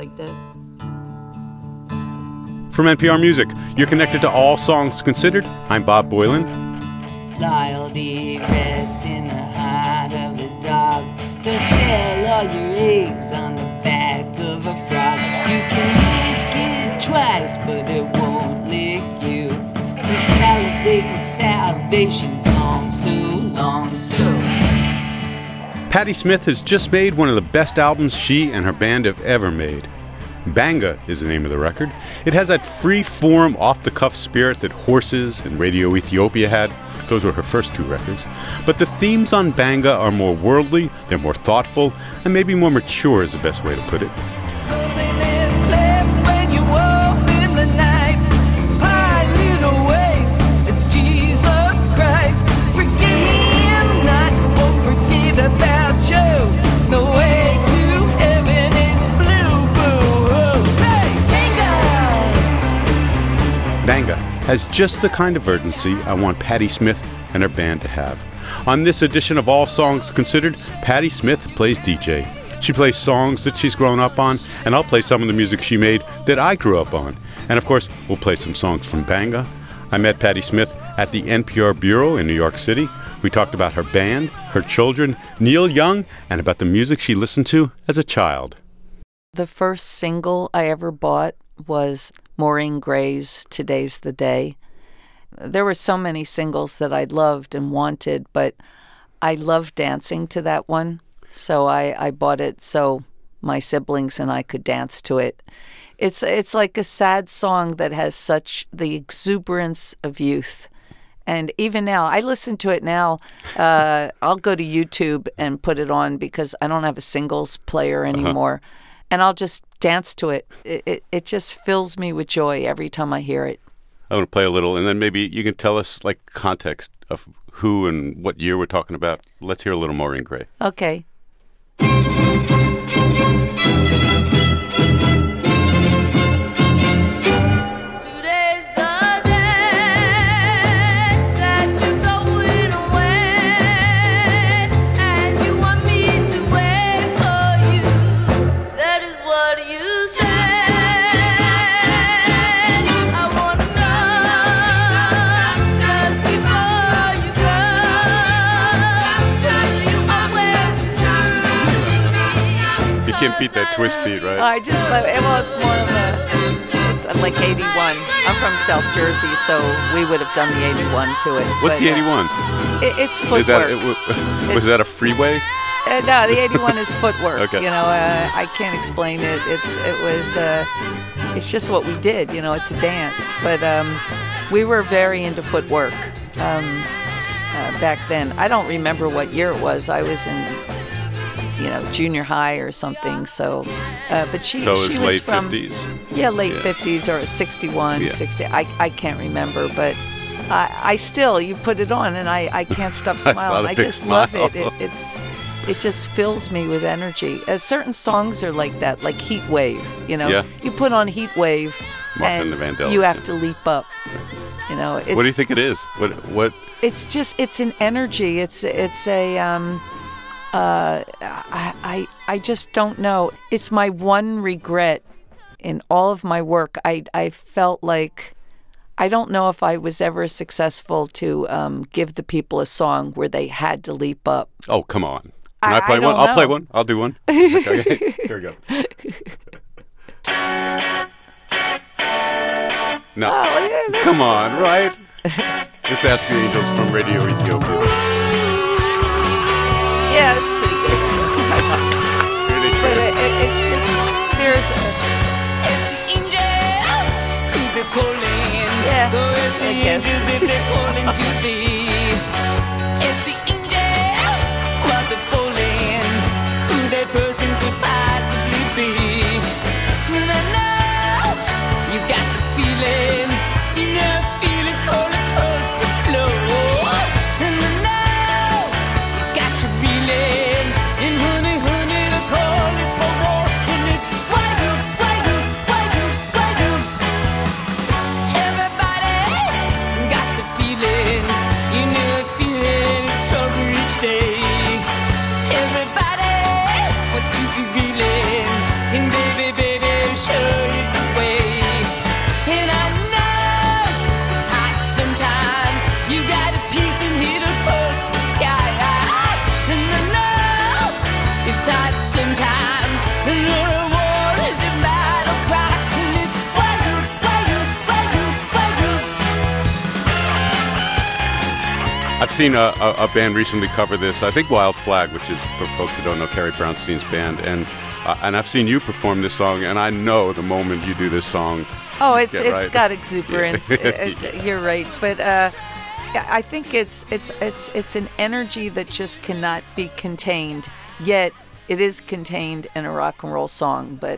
like that. From NPR Music, you're connected to All Songs Considered. I'm Bob Boilen. Loyalty rests in the heart of the dog. Don't sell all your eggs on the back of a frog. You can lick it twice, but it won't lick you. And salivating salvation is long, so. Patti Smith has just made one of the best albums she and her band have ever made. Banga is the name of the record. It has that free-form, off-the-cuff spirit that Horses and Radio Ethiopia had. Those were her first two records. But the themes on Banga are more worldly, they're more thoughtful, and maybe more mature is the best way to put it. Banga has just the kind of urgency I want Patti Smith and her band to have. On this edition of All Songs Considered, Patti Smith plays DJ. She plays songs that she's grown up on, and I'll play some of the music she made that I grew up on. And of course, we'll play some songs from Banga. I met Patti Smith at the NPR Bureau in New York City. We talked about her band, her children, Neil Young, and about the music she listened to as a child. The first single I ever bought was Maureen Gray's Today's the Day. There were so many singles that I loved and wanted, but I loved dancing to that one. So I bought it so my siblings and I could dance to it. It's like a sad song that has such the exuberance of youth. And even now, I listen to it now. I'll go to YouTube and put it on because I don't have a singles player anymore. And I'll just dance to it. It just fills me with joy every time I hear it. I want to play a little, and then maybe you can tell us like context of who and what year we're talking about. Let's hear a little Maureen Gray. Okay. You can't beat that twist beat, right? I just love it. Well, it's more of it's like 81. I'm from South Jersey, so we would have done the 81 to it. What's the 81? It's footwork. Was that a freeway? No, the 81 is footwork. Okay. You know, I can't explain it. It's just what we did. You know, it's a dance. But we were very into footwork back then. I don't remember what year it was. I was in junior high or something. So, but she was late from 50s. Yeah, late 50s or 61, 60. I can't remember, but I still, you put it on and I can't stop smiling. I just love it. It just fills me with energy. Certain songs are like that, like Heat Wave. You know, you put on Heat Wave and you have to leap up. You know, what do you think it is? What? It's an energy. It's a. I just don't know. It's my one regret in all of my work. I felt like I don't know if I was ever successful to give the people a song where they had to leap up. Oh, come on. Can I play one? I'll play one. I'll do one. Okay. Here we go. No. Oh, yeah, come on, right? This Ask the Angels from Radio Ethiopia. Yeah, it's pretty good. But it's just, there's the angels who they're calling. Yeah, There's the I guess. angels if they're calling to thee. It's the angels while they're falling. Who that person could possibly be. And I know you got the feeling. You know, feeling cold across the floor. And I know you got your feeling. And honey, the call is for war. And it's why you. Everybody got the feeling. seen a band recently cover this. I think Wild Flag, which is, for folks who don't know, Carrie Brownstein's band, and I've seen you perform this song, and I know the moment you do this song. Oh, it's right. got exuberance. You're right, but I think it's an energy that just cannot be contained. Yet it is contained in a rock and roll song. But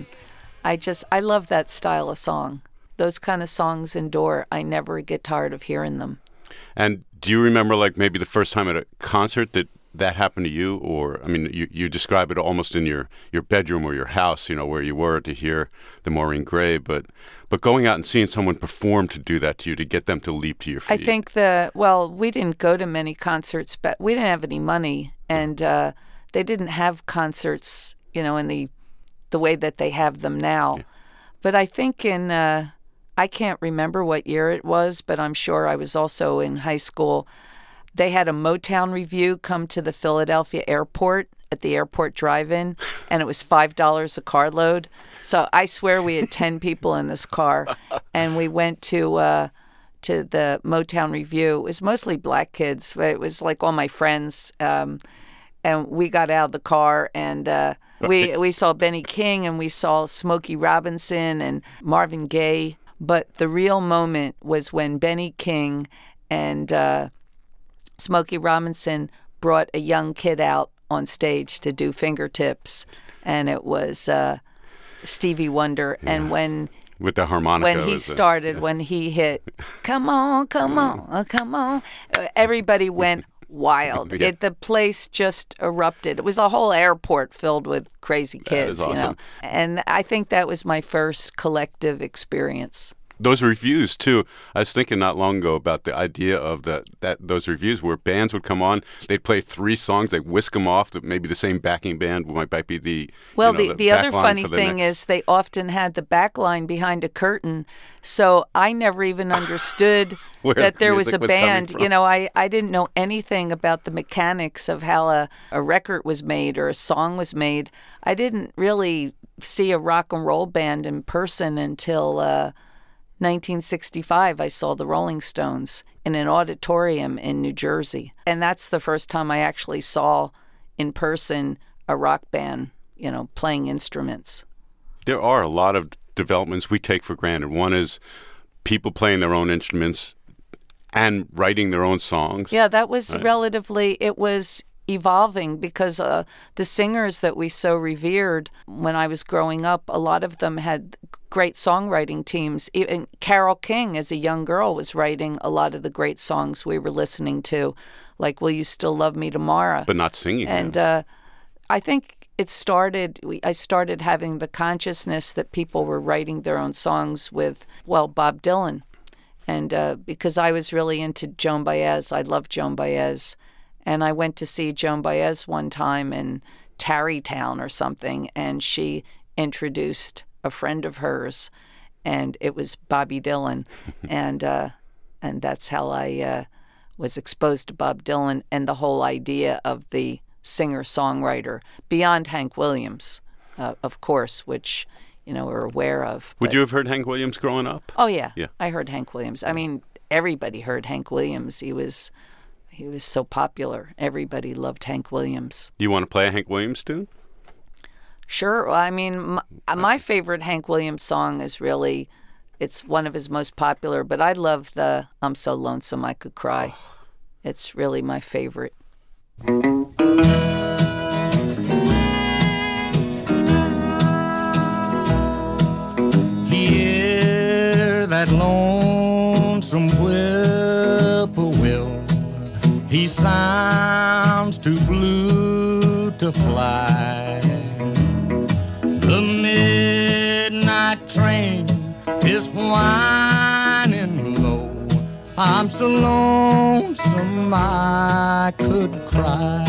I love that style of song. Those kind of songs endure. I never get tired of hearing them. And do you remember, like, maybe the first time at a concert that happened to you? Or, I mean, you describe it almost in your bedroom or your house, you know, where you were to hear the Maureen Gray. But going out and seeing someone perform to do that to you, to get them to leap to your feet. I think we didn't go to many concerts, but we didn't have any money. And they didn't have concerts, you know, in the way that they have them now. Yeah. But I think I can't remember what year it was, but I'm sure I was also in high school. They had a Motown review come to the Philadelphia airport at the airport drive-in, and it was $5 a carload. So I swear we had 10 people in this car, and we went to the Motown review. It was mostly black kids, but it was like all my friends. And we got out of the car, and we saw Benny King, and we saw Smokey Robinson and Marvin Gaye. But the real moment was when Benny King and Smokey Robinson brought a young kid out on stage to do fingertips, and it was Stevie Wonder. Yeah. And with the harmonica, when he started, when he hit, come on, come on, everybody went wild. Yeah. The place just erupted. It was a whole airport filled with crazy kids. That is awesome. You know, and I think that was my first collective experience. Those reviews too. I was thinking not long ago about the idea of those reviews where bands would come on, they'd play 3 songs, they'd whisk them off. Maybe the same backing band might be the. Well, the other funny thing is they often had the back line behind a curtain, so I never even understood that there was a band. You know, I didn't know anything about the mechanics of how a record was made or a song was made. I didn't really see a rock and roll band in person until 1965, I saw the Rolling Stones in an auditorium in New Jersey. And that's the first time I actually saw in person a rock band, you know, playing instruments. There are a lot of developments we take for granted. One is people playing their own instruments and writing their own songs. Yeah, that was right. It was evolving because the singers that we so revered when I was growing up, a lot of them had great songwriting teams. Even Carole King, as a young girl, was writing a lot of the great songs we were listening to, like Will You Still Love Me Tomorrow? But not singing. And I think I started having the consciousness that people were writing their own songs with, Bob Dylan. And because I was really into Joan Baez, I loved Joan Baez. And I went to see Joan Baez one time in Tarrytown or something, and she introduced a friend of hers, and it was Bobby Dylan. and that's how I was exposed to Bob Dylan and the whole idea of the singer-songwriter, beyond Hank Williams, of course, which, you know, we're aware of. Would you have heard Hank Williams growing up? Oh, yeah. I heard Hank Williams. I mean, everybody heard Hank Williams. He was so popular. Everybody loved Hank Williams. Do you want to play a Hank Williams tune? Sure. I mean, my favorite Hank Williams song is really, it's one of his most popular, but I love the I'm So Lonesome I Could Cry. Oh. It's really my favorite. Hear that lonesome whippoorwill. He sounds too blue to fly. The midnight train is whining low. I'm so lonesome I could cry.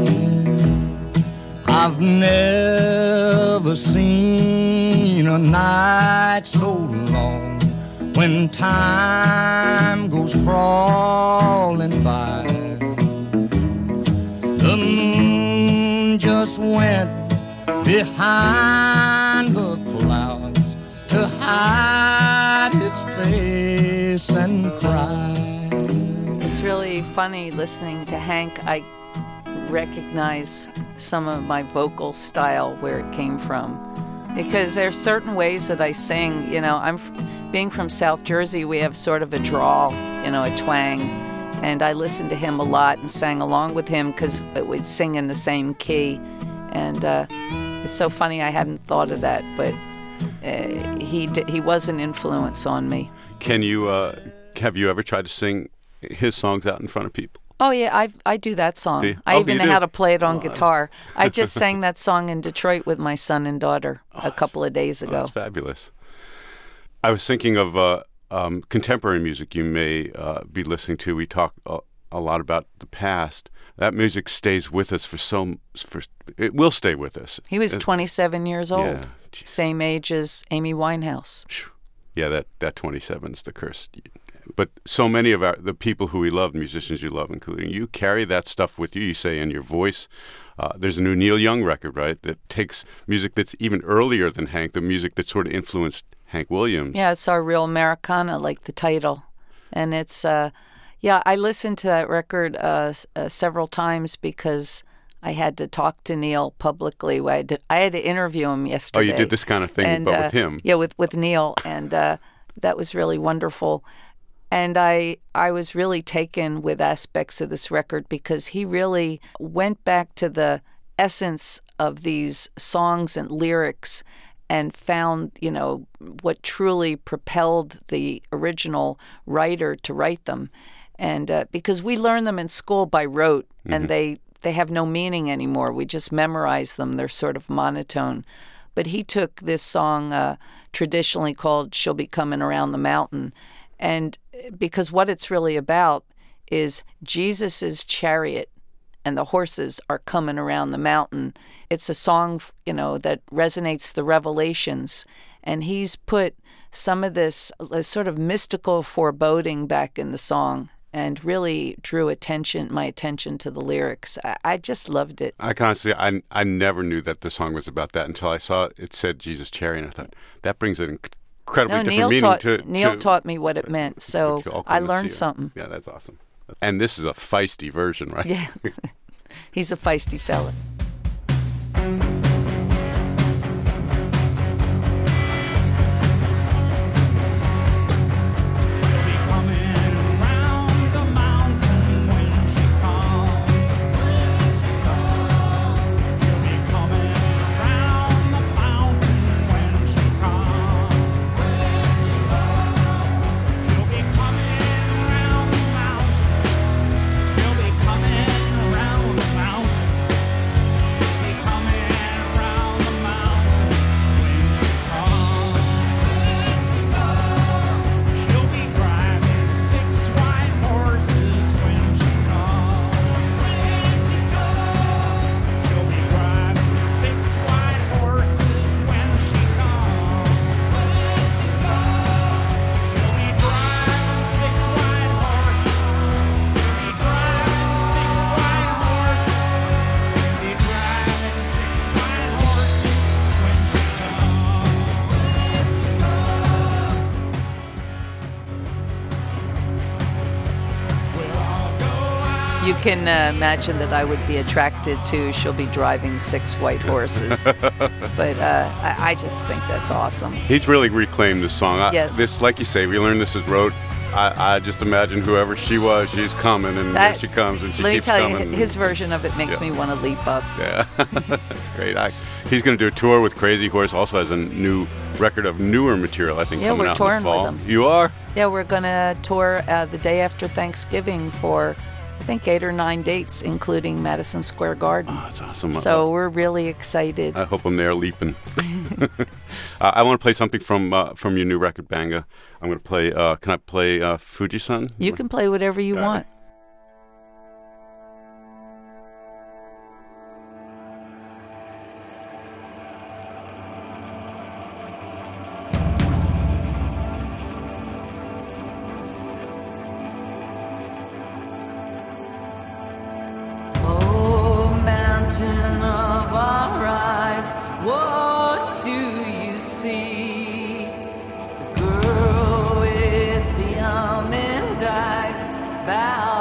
I've never seen a night so long when time goes crawling by. The moon just went behind the clouds to hide its face and cry. It's really funny listening to Hank. I recognize some of my vocal style, where it came from. Because there's certain ways that I sing. You know, being from South Jersey, we have sort of a drawl, you know, a twang. And I listened to him a lot and sang along with him because we'd sing in the same key. And it's so funny, I hadn't thought of that, but he was an influence on me. Can you, have you ever tried to sing his songs out in front of people? Oh, yeah, I do that song. Do you? I even know do? how to play it on guitar. I just sang that song in Detroit with my son and daughter a couple of days ago. That's fabulous. I was thinking of contemporary music you may be listening to. We talk a lot about the past. That music stays with us it will stay with us. He was 27 years old, Yeah, same age as Amy Winehouse. Yeah, that 27's the curse. But so many of the people who we love, musicians you love, including you, carry that stuff with you. You say in your voice. There's a new Neil Young record, right, that takes music that's even earlier than Hank, the music that sort of influenced Hank Williams. Yeah, it's our real Americana, like the title. And it's, I listened to that record several times because I had to talk to Neil publicly. I had to interview him yesterday. Oh, you did this kind of thing, but with him. Yeah, with Neil, and that was really wonderful. And I was really taken with aspects of this record because he really went back to the essence of these songs and lyrics and found, you know, what truly propelled the original writer to write them. And because we learn them in school by rote, and they have no meaning anymore. We just memorize them. They're sort of monotone. But he took this song traditionally called She'll Be Coming Around the Mountain, and because what it's really about is Jesus's chariot and the horses are coming around the mountain. It's a song, you know, that resonates the revelations, and he's put some of this sort of mystical foreboding back in the song and really drew my attention to the lyrics. I just loved it. I can't say I never knew that the song was about that until I saw it said Jesus Chariot, and I thought, that brings an incredibly different meaning to... Neil taught me what it meant, so I learned something. Yeah, that's awesome. And this is a feisty version, right? Yeah. He's a feisty fella. You can imagine that I would be attracted to She'll Be Driving 6 White Horses. But I just think that's awesome. He's really reclaimed this song. Yes. This, like you say, we learned this is wrote. I just imagine whoever she was, she's coming, and here she comes, and she keeps coming. Let me tell you, his version of it makes me want to leap up. Yeah, that's great. He's going to do a tour with Crazy Horse. Also has a new record of newer material, I think, coming out in the fall. Yeah, we're touring with him. You are? Yeah, we're going to tour the day after Thanksgiving for, I think, 8 or 9 dates, including Madison Square Garden. Oh, that's awesome. So we're really excited. I hope I'm there leaping. I want to play something from your new record, Banga. I'm going to play, can I play Fuji-san? You can play whatever you want. Oh, mountain of our eyes, what do you see? The girl with the almond eyes, bow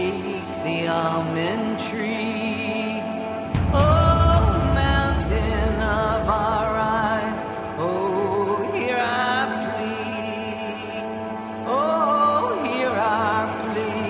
shake the almond tree. Oh, mountain of our eyes, oh, hear our plea. Oh, hear our plea.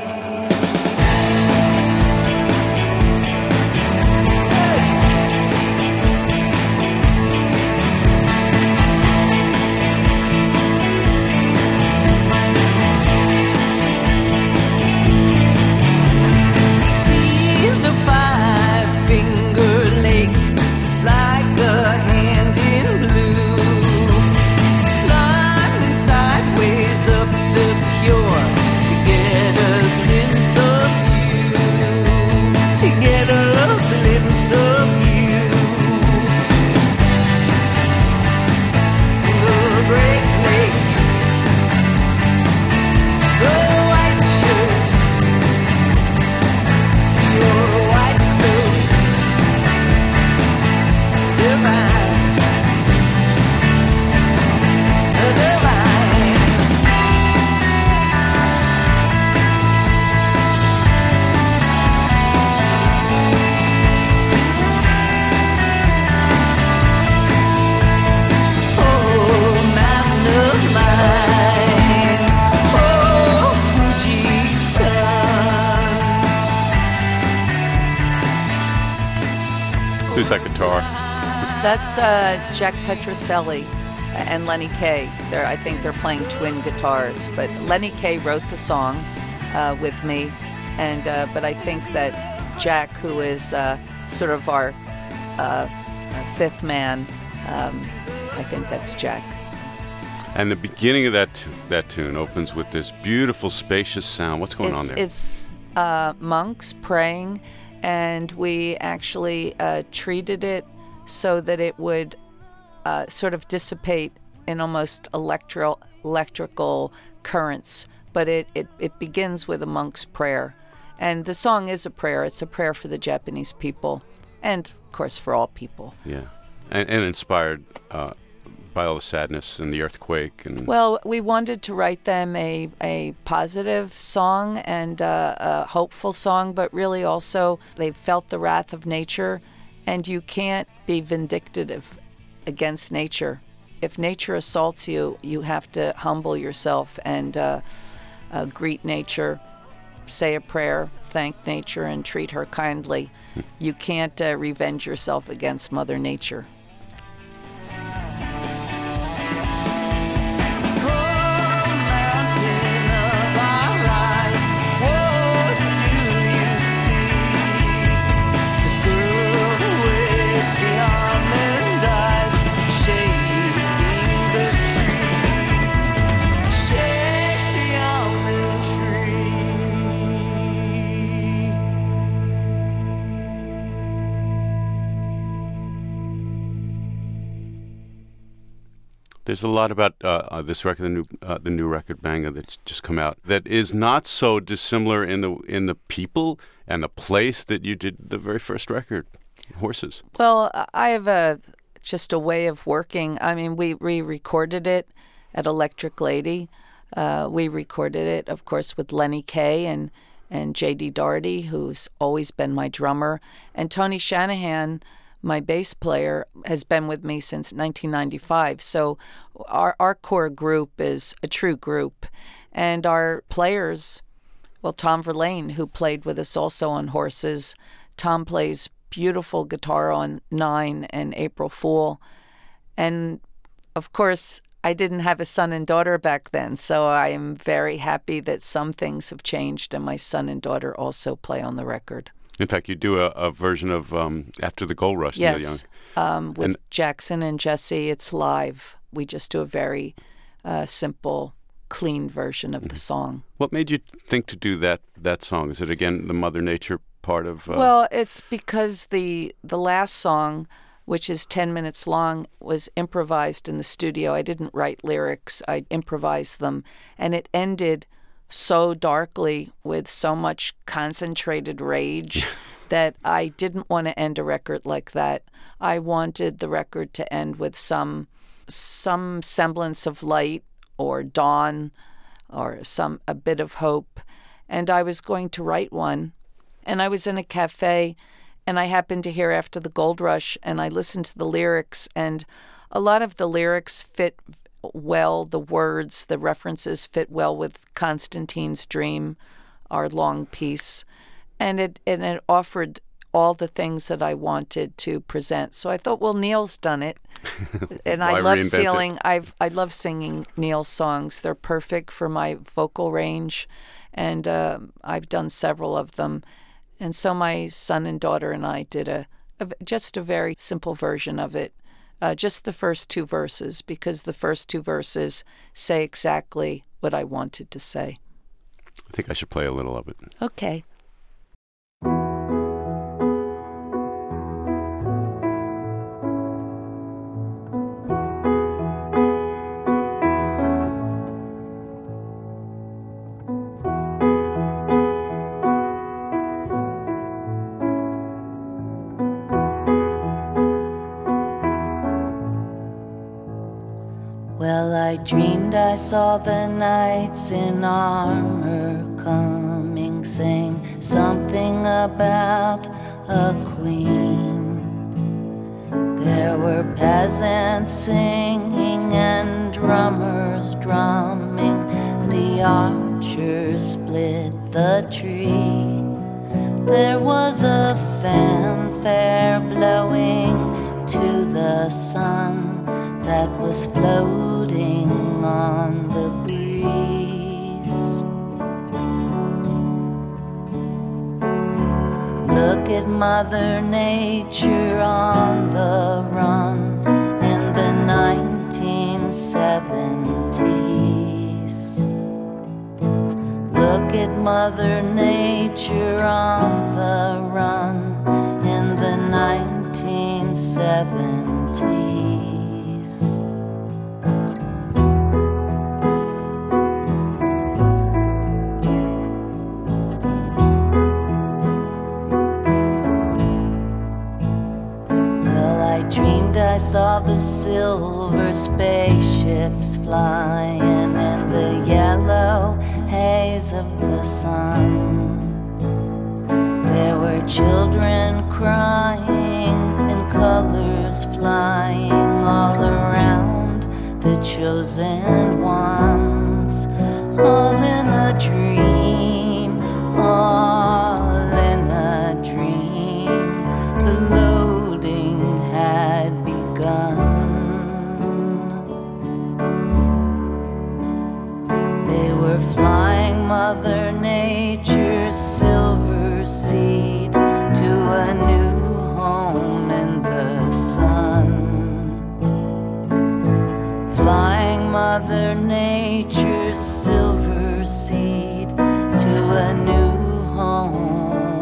See the five-finger lake like a hand in blue, climbing sideways up the pure to get a glimpse of you, to get a glimpse of you. The Great Lake, the white shirt, your white cloak, divine, divine. Oh, mountain of mine, oh, Fuji sun. Who's that guitar? That's Jack Petroselli and Lenny Kaye. I think they're playing twin guitars, but Lenny Kaye wrote the song with me, and but I think that Jack, who is sort of our fifth man, I think that's Jack. And the beginning of that tune opens with this beautiful, spacious sound. What's going on there? It's monks praying, and we actually treated it so that it would sort of dissipate in almost electrical currents. But it begins with a monk's prayer. And the song is a prayer. It's a prayer for the Japanese people and, of course, for all people. Yeah. And inspired by all the sadness and the earthquake. And Well, we wanted to write them a positive song and a hopeful song, but really also they felt the wrath of nature, and you can't be vindictive against nature. If nature assaults you, you have to humble yourself and greet nature, say a prayer, thank nature, and treat her kindly. You can't revenge yourself against Mother Nature. there's a lot about this record, the new record, Banga, that's just come out, that is not so dissimilar in the people and the place that you did the very first record, Horses. Well, I have just a way of working. I mean, we recorded it at Electric Lady. We recorded it, of course, with Lenny Kaye and J.D. Daugherty, who's always been my drummer. And Tony Shanahan, my bass player, has been with me since 1995. So our core group is a true group. And our players, well, Tom Verlaine, who played with us also on Horses. Tom plays beautiful guitar on 9 and April Fool. And, of course, I didn't have a son and daughter back then, so I am very happy that some things have changed, and my son and daughter also play on the record. In fact, you do a version of After the Gold Rush. Yes, with Jackson and Jesse. It's live. We just do a very simple, clean version of the song. What made you think to do that song? Is it, again, the Mother Nature part of... Well, it's because the last song, which is 10 minutes long, was improvised in the studio. I didn't write lyrics. I improvised them. And it ended so darkly with so much concentrated rage that I didn't want to end a record like that. I wanted the record to end with some semblance of light or dawn or a bit of hope. and I was going to write one. And I was in a cafe, and I happened to hear After the Gold Rush, and I listened to the lyrics, and a lot of the lyrics fit well, the words, the references fit well with Constantine's Dream, our long piece, and it offered all the things that I wanted to present. So I thought, well, Neil's done it, and I love I love singing Neil's songs. They're perfect for my vocal range, and I've done several of them. And so my son and daughter and I did just a very simple version of it, just the first two verses, because the first two verses say exactly what I wanted to say. I think I should play a little of it. Okay. Well, I dreamed I saw the knights in armor coming, saying something about a queen. There were peasants singing and drummers drumming. The archers split the tree. There was a fanfare blowing to the sun that was floating on the breeze. Look at Mother Nature on the run in the 1970s. Look at Mother Nature on the run in the 1970s. I saw the silver spaceships flying in the yellow haze of the sun. There were children crying and colors flying all around the chosen ones. All in a dream, all in a dream. The loading had they were flying Mother Nature's silver seed to a new home in the sun. Flying Mother Nature's silver seed to a new home.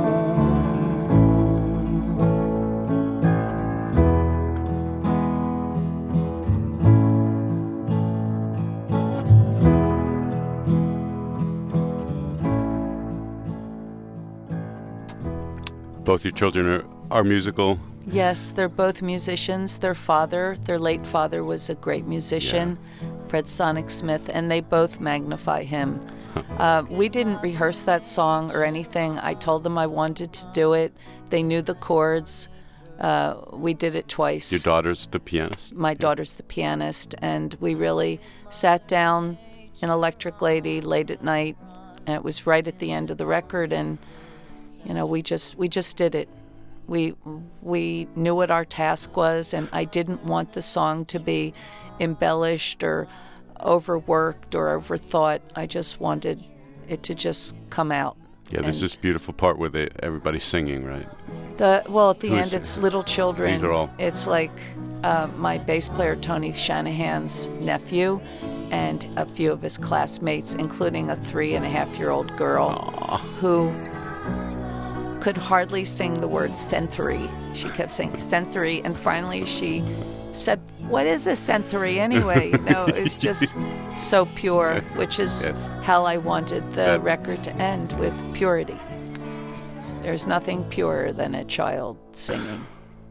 Both your children are musical? Yes, they're both musicians. Their late father, was a great musician, Fred Sonic Smith, and they both magnify him. We didn't rehearse that song or anything. I told them I wanted to do it. They knew the chords. We did it twice. Your daughter's the pianist? My daughter's the pianist, and we really sat down in Electric Lady late at night, and it was right at the end of the record, and we just did it. We knew what our task was, and I didn't want the song to be embellished or overworked or overthought. I just wanted it to just come out. Yeah, there's this beautiful part where everybody's singing, right? At the end, it's little children. These are all. It's like my bass player Tony Shanahan's nephew and a few of his classmates, including a 3.5-year-old girl who could hardly sing the word century. She kept saying century, and finally she said, "What is a century anyway?" It's just so pure, yes, which is how I wanted the record to end, with purity. There's nothing purer than a child singing.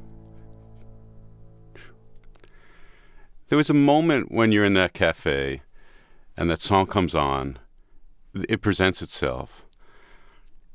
There was a moment when you're in that cafe and that song comes on, it presents itself.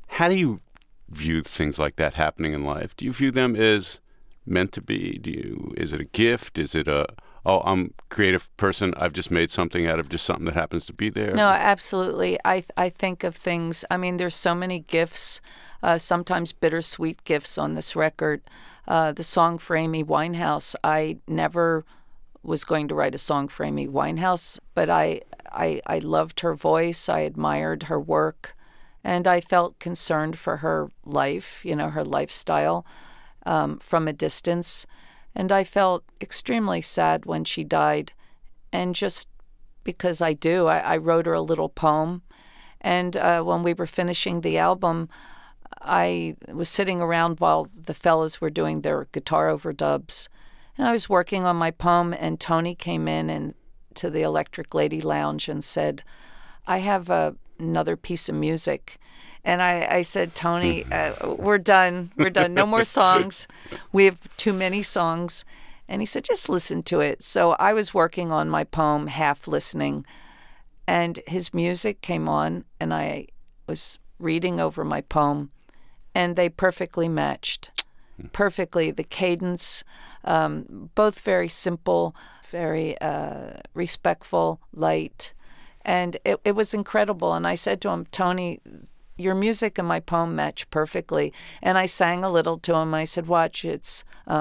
How do you view things like that happening in life? Do you view them as meant to be? Is it a gift? Is it I'm a creative person, I've just made something out of just something that happens to be there? No, absolutely. I think of things, I mean, there's so many gifts, sometimes bittersweet gifts on this record. The song for Amy Winehouse, I never was going to write a song for Amy Winehouse, but I loved her voice, I admired her work, and I felt concerned for her life, her lifestyle from a distance. And I felt extremely sad when she died. And just because I wrote her a little poem. And when we were finishing the album, I was sitting around while the fellas were doing their guitar overdubs. And I was working on my poem, and Tony came in to the Electric Lady Lounge and said, I have another piece of music. And I said, Tony, we're done. We're done. No more songs. We have too many songs. And he said, just listen to it. So I was working on my poem, half listening. And his music came on, and I was reading over my poem. And they perfectly matched. Perfectly. The cadence, both very simple, very respectful, light. And it was incredible. And I said to him, Tony, your music and my poem match perfectly. And I sang a little to him. I said, watch, it's,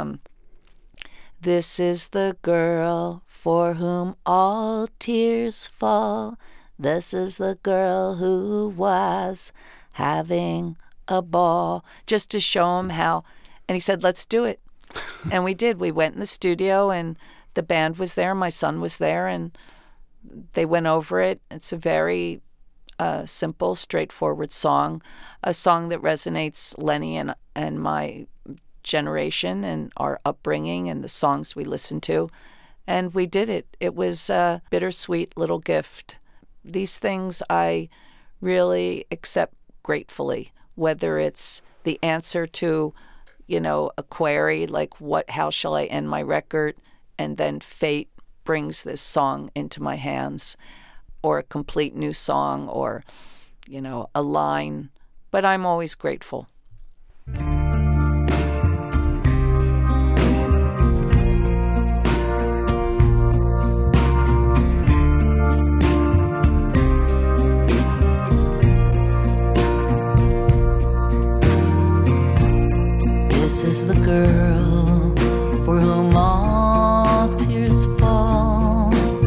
this is the girl for whom all tears fall. This is the girl who was having a ball. Just to show him how. And he said, let's do it. And we did. We went in the studio, and the band was there. My son was there, and they went over it. It's a very simple, straightforward song, a song that resonates Lenny and my generation and our upbringing and the songs we listened to. And we did it. It was a bittersweet little gift. These things I really accept gratefully, whether it's the answer to, a query like how shall I end my record, and then fate brings this song into my hands, or a complete new song, or, a line. But I'm always grateful. This is the girl for whom all tears fall.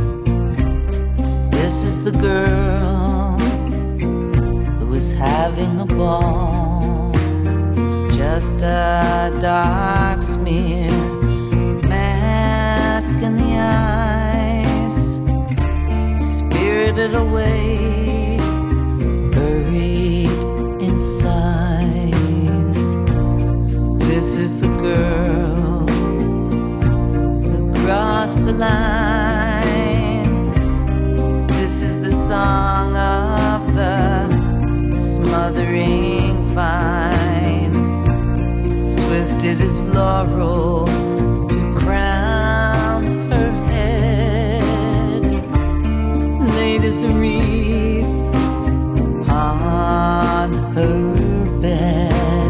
This is the girl who is having a ball. Just a dark smear, mask in the eyes, spirited away, buried in sighs. This is the girl who crossed the line. This is the song of the smothering vine, twisted as laurel to crown her head, laid as a wreath upon her bed.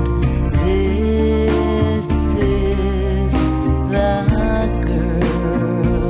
This is the girl.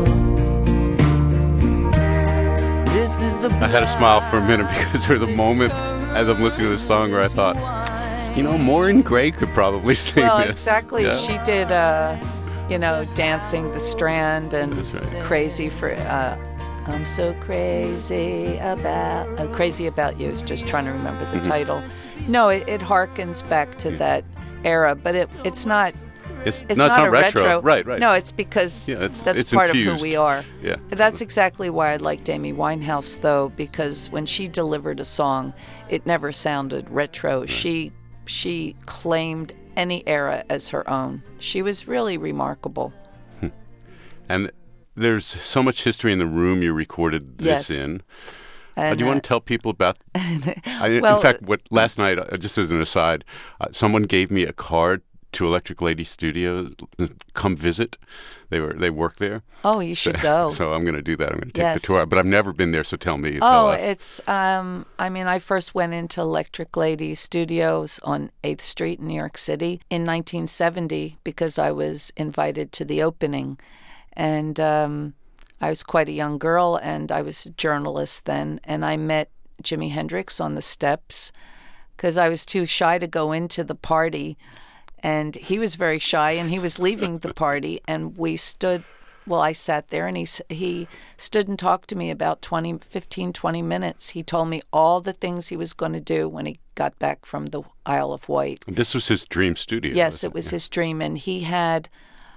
This is the I had to smile for a minute because there was a moment as I'm listening to this song where I thought, Maureen Gray could probably sing this. Well, exactly. Yeah. She did, Dancing the Strand and right. Crazy for, I'm so crazy about you. I was just trying to remember the title. No, it harkens back to that era, but it's not. It's not a retro. Right. No, it's because that's it's part infused. of who we are. Yeah. That's exactly why I liked Amy Winehouse, though, because when she delivered a song, it never sounded retro. Right. She claimed any era as her own. She was really remarkable. And there's so much history in the room you recorded this in. And, do you want to tell people about? Well, in fact, last night, just as an aside, someone gave me a card to Electric Lady Studios. Come visit. They work there. Oh, you should go. So I'm going to do that. I'm going to take Yes. the tour. But I've never been there, so tell me. Oh, tell us. it's, I mean, I first went into Electric Lady Studios on 8th Street in New York City in 1970 because I was invited to the opening. And I was quite a young girl, and I was a journalist then. And I met Jimi Hendrix on the steps because I was too shy to go into the party. And he was very shy, and he was leaving the party, and we stood, well, I sat there, and he stood and talked to me about 20 minutes. He told me all the things he was going to do when he got back from the Isle of Wight. This was his dream studio. Yes, it was his dream, and he had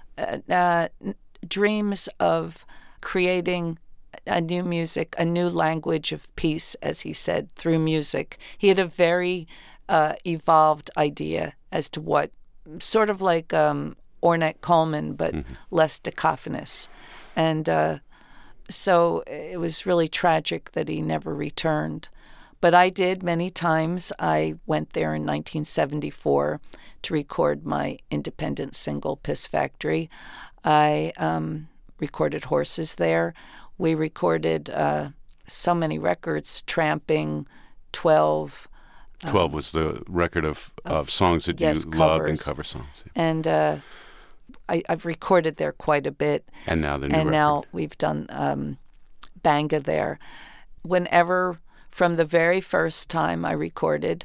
dreams of creating a new music, a new language of peace, as he said, through music. He had a very evolved idea as to what, sort of like Ornette Coleman, but less cacophonous. And so it was really tragic that he never returned. But I did many times. I went there in 1974 to record my independent single, Piss Factory. I recorded Horses there. We recorded so many records, Tramping, 12. 12 was the record of songs that you loved and cover songs. Yeah. And I've recorded there quite a bit. And now the new And record. now we've done Banga there. Whenever, from the very first time I recorded,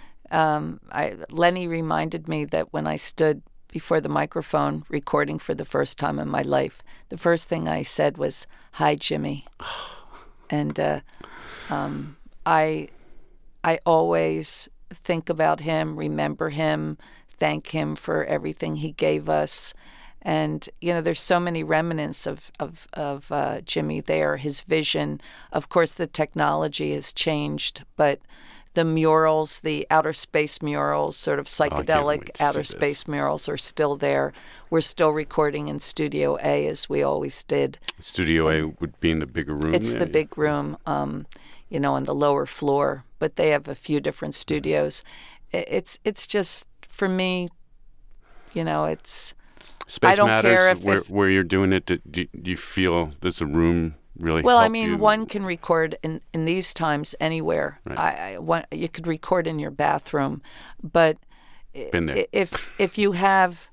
Lenny reminded me that when I stood before the microphone recording for the first time in my life, the first thing I said was, "Hi, Jimmy." And I always think about him, remember him, thank him for everything he gave us. And, you know, there's so many remnants of Jimmy there, his vision. Of course, the technology has changed, but the murals, the outer space murals, sort of psychedelic outer space murals are still there. We're still recording in Studio A, as we always did. Studio A would be in the bigger room? It's the big room, you know, on the lower floor, but they have a few different studios. It's just, for me, you know, it's... Space I don't Matters, care if where you're doing it, do you feel does the room really Well, help I mean, you? one can record in these times anywhere. Right. You could record in your bathroom, but Been there. if you have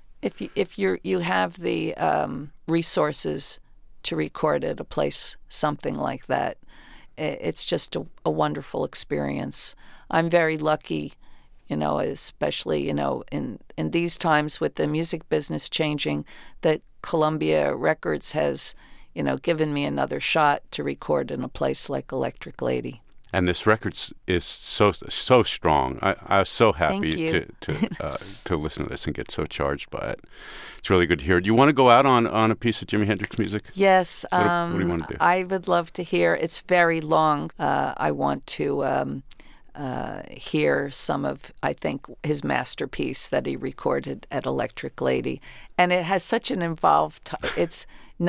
you have the resources to record at a place something like that, it's just a wonderful experience. I'm very lucky, you know, especially, you know, in these times with the music business changing, that Columbia Records has, you know, given me another shot to record in a place like Electric Lady. And this record is so strong. I was so happy to listen to this and get so charged by it. It's really good to hear. Do you want to go out on a piece of Jimi Hendrix music? Yes. What do you want to do? I would love to hear. It's very long. I want to hear some of, I think, his masterpiece that he recorded at Electric Lady. And it has such an involved... It's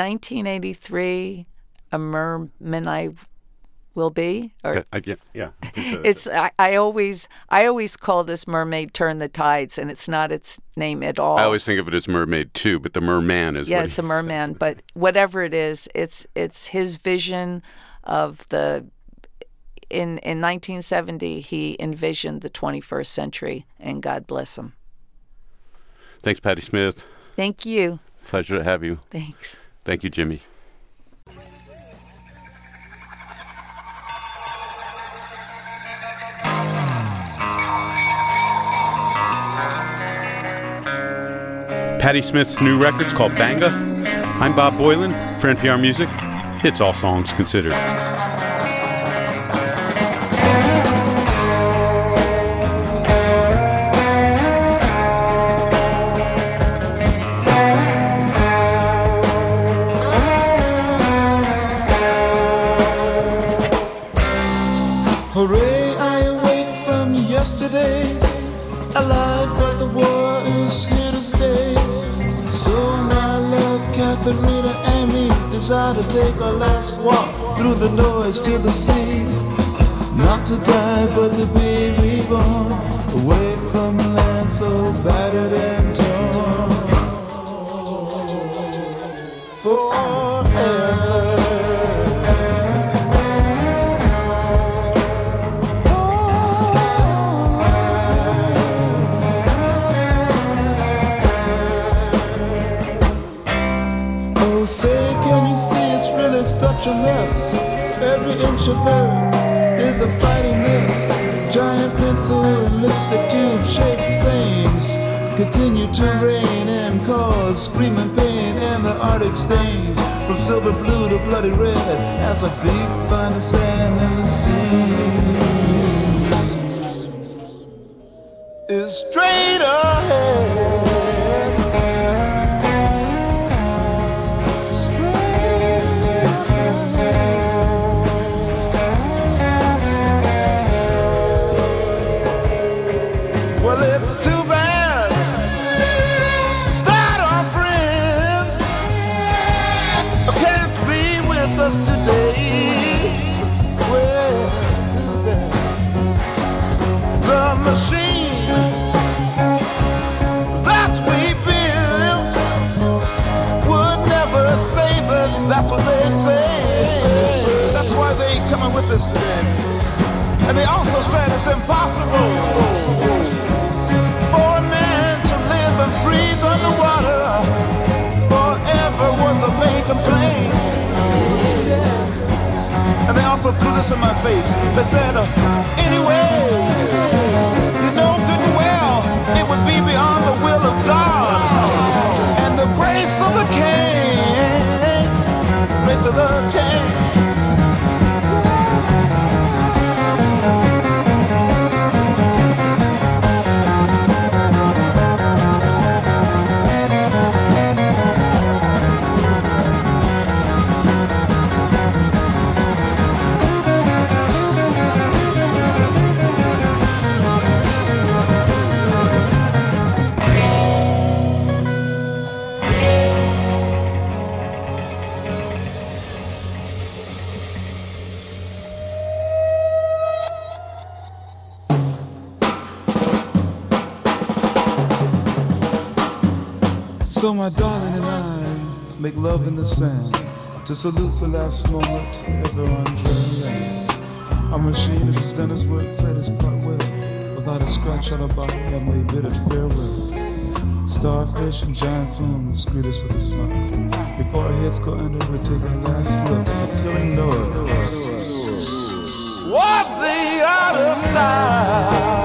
1983, A Merman I Will Be? Or, yeah. it's I always call this mermaid Turn the Tides, and it's not its name at all. I always think of it as Mermaid 2, but the Merman is it's a merman, but whatever it is, it's his vision of the... In 1970, he envisioned the 21st century, and God bless him. Thanks, Patti Smith. Thank you. Pleasure to have you. Thanks. Thank you, Jimmy. Patti Smith's new record's called Banga. I'm Bob Boylan for NPR Music. It's All Songs Considered. Hooray, I awake from yesterday, alive, but the war is here to stay. So my love, Katharina and me desire to take our last walk through the noise to the sea. Not to die, but to be reborn, away from lands so battered and torn. Forever. Oh, say, can you see it's really such a mess? Every inch of earth is a fighting mess. Giant pencil and lipstick tube-shaped things continue to rain and cause screaming pain, and the Arctic stains from silver blue to bloody red as our feet find the sand in the sea. Is straight ahead. Well, it's too bad that our friends can't be with us today. Well, it's too bad. The machine that we built would never save us. That's what they say. That's why they coming with us today. And they also said it's impossible for a man to live and breathe underwater forever was a main complaint. And they also threw this in my face. They said, anyway, you know good and well it would be beyond the will of God and the grace of the King, grace of the King. So my darling and I make love in the sand to salute the last moment ever on dry land. Our machine has done its work, played its part well, without a scratch on our body that may bid it farewell. Starfish and giant flumes greet us with a smile. Before our heads go under, we take our last look at the killing noise. What the outer style?